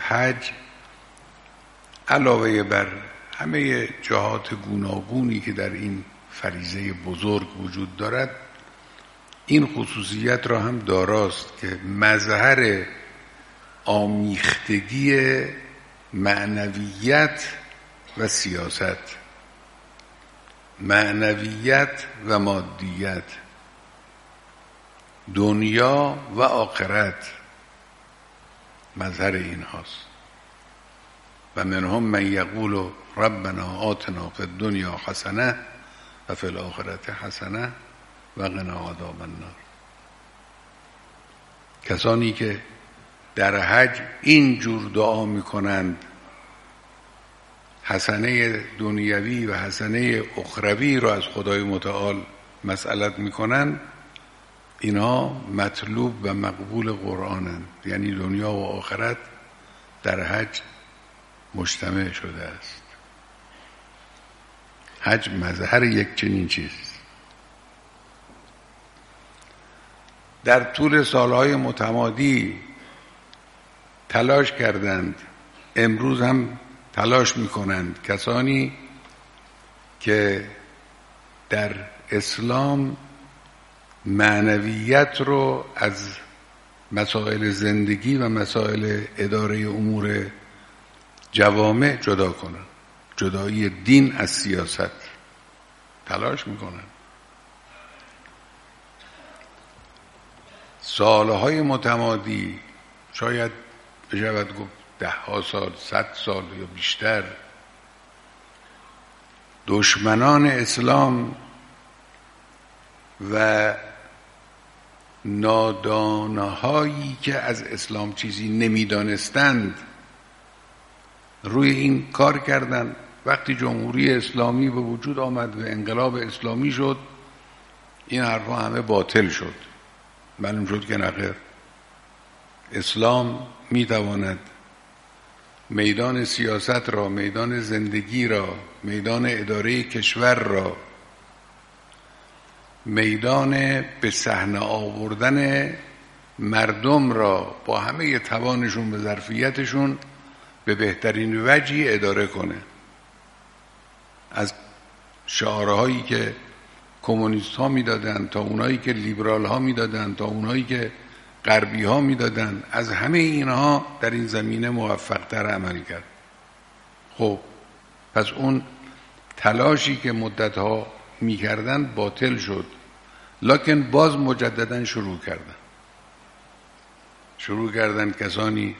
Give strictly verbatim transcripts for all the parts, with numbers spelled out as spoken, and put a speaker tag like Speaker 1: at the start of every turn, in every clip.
Speaker 1: حج علاوه بر همه جهات گوناگونی که در این فریضه بزرگ وجود دارد، این خصوصیت را هم داراست که مظهر آمیختگی معنویت و سیاست، معنویت و مادیت، دنیا و آخرت مظهر این هاست. و منهم من یقول ربنا آتنا فی الدنیا حسنه و فی الآخرة حسنه و قنا عذاب النار. کسانی که در حج این جور دعا میکنند، حسنه دنیوی و حسنه اخروی را از خدای متعال مسئلت میکنند، اینا مطلوب و مقبول قرآنند، یعنی دنیا و آخرت در حج مجتمع شده است. حج مظهر یک چنین چیز. در طول سالهای متمادی تلاش کردند، امروز هم تلاش میکنند کسانی که در اسلام معنویت رو از مسائل زندگی و مسائل اداره امور جوامع جدا کنن، جدایی دین از سیاست تلاش میکنن. سالهای متمادی، شاید بشود گفت ده ها سال، صد سال یا بیشتر، دشمنان اسلام و نادانهایی که از اسلام چیزی نمیدانستند روی این کار کردند. وقتی جمهوری اسلامی به وجود آمد و انقلاب اسلامی شد، این حرفا همه باطل شد. معلوم شد که نخیر، اسلام میتواند میدان سیاست را، میدان زندگی را، میدان اداره کشور را، میدان به صحنه آوردن مردم را با همه توانشون به ظرفیتشون به بهترین وجهی اداره کنه. از شعارهایی که کمونیست ها میدادن تا اونایی که لیبرال ها میدادن تا اونایی که غربی ها میدادن، از همه اینها در این زمینه موفق تر عمل کرد. خب پس اون تلاشی که مدت ها میکردن باطل شد، لکن باز مجددا شروع کردن شروع کردن کسانی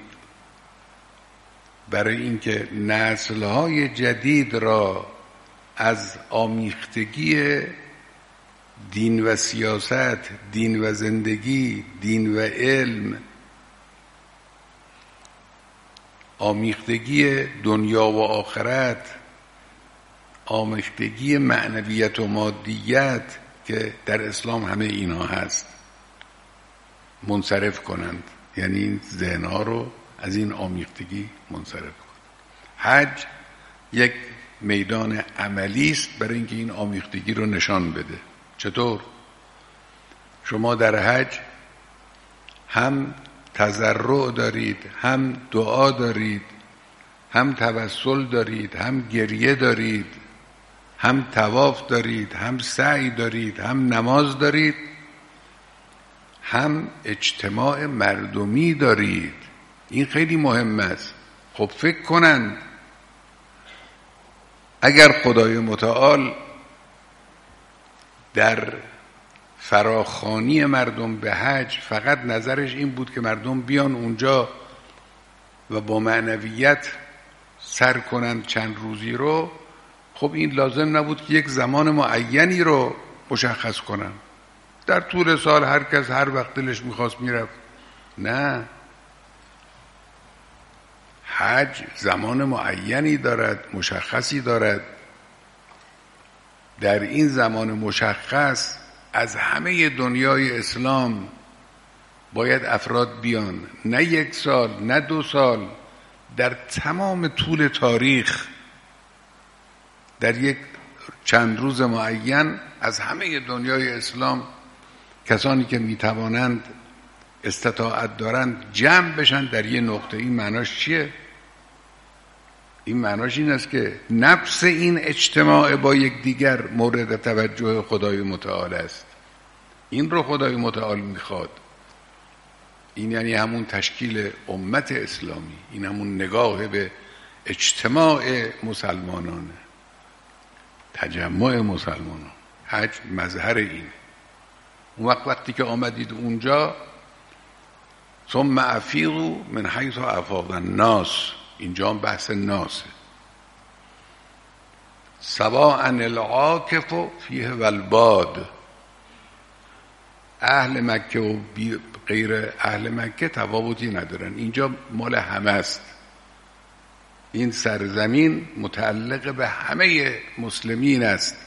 Speaker 1: برای اینکه نسل‌های جدید را از آمیختگی دین و سیاست، دین و زندگی، دین و علم، آمیختگی دنیا و آخرت، آمیختگی معنویت و مادیت که در اسلام همه اینها هست، منصرف کنند. یعنی این ذهنها رو از این آمیختگی منصرف کنند. حج یک میدان عملی است برای اینکه این آمیختگی رو نشان بده. چطور؟ شما در حج هم تضرع دارید، هم دعا دارید، هم توسل دارید، هم گریه دارید، هم طواف دارید، هم سعی دارید، هم نماز دارید، هم اجتماع مردمی دارید. این خیلی مهم است. خب فکر کنند اگر خدای متعال در فراخوانی مردم به حج فقط نظرش این بود که مردم بیان اونجا و با معنویت سر کنند چند روزی رو، خب این لازم نبود که یک زمان معینی رو مشخص کنن. در طول سال هر کس هر وقت دلش میخواست میرفت. نه، حج زمان معینی دارد، مشخصی دارد. در این زمان مشخص از همه دنیای اسلام باید افراد بیان، نه یک سال، نه دو سال، در تمام طول تاریخ در یک چند روز معین از همه دنیای اسلام کسانی که میتوانند استطاعت دارند جمع بشن در یه نقطه. این معناش چیه؟ این معناش این است که نفس این اجتماع با یک دیگر مورد توجه خدای متعال است. این رو خدای متعال میخواد. این یعنی همون تشکیل امت اسلامی، این همون نگاه به اجتماع مسلمانانه، تجمع مسلمانان. حج مظهر اینه. اون وقت وقتی که آمدید اونجا، ثم افیضوا من حیث افاض الناس، اینجا هم بحث ناسه. سواء العاکف فیه والباد، اهل مکه و غیر اهل مکه تفاوتی ندارن، اینجا مال همه است. این سرزمین متعلق به همه مسلمین است.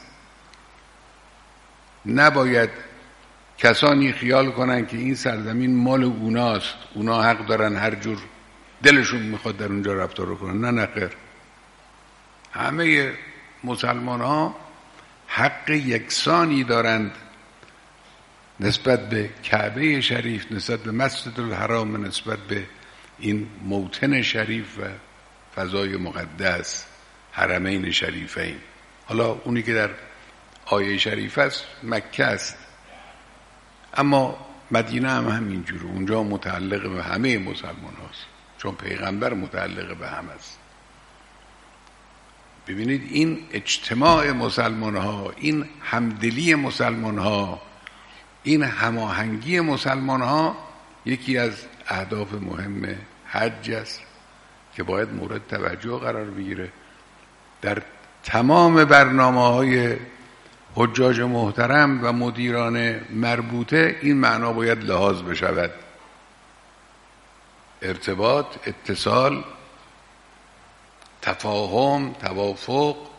Speaker 1: نباید کسانی خیال کنن که این سرزمین مال اوناست، اونا حق دارن هر جور دلشون میخواد در اونجا رفتار کنن. نه نخیر، همه مسلمان ها حق یکسانی دارند نسبت به کعبه شریف، نسبت به مسجد الحرام، نسبت به این موطن شریف و فضای مقدس حرمین شریفین. حالا اونی که در آیه شریف است مکه است، اما مدینه هم همینجوره، اونجا متعلق به همه مسلمان هاست، چون پیغمبر متعلق به هم است. ببینید این اجتماع مسلمان ها، این همدلی مسلمان ها، این هماهنگی مسلمان ها یکی از اهداف مهم حج است که باید مورد توجه قرار بگیره. در تمام برنامه‌های حجاج محترم و مدیران مربوطه این معنا باید لحاظ بشود. ارتباط، اتصال، تفاهم، توافق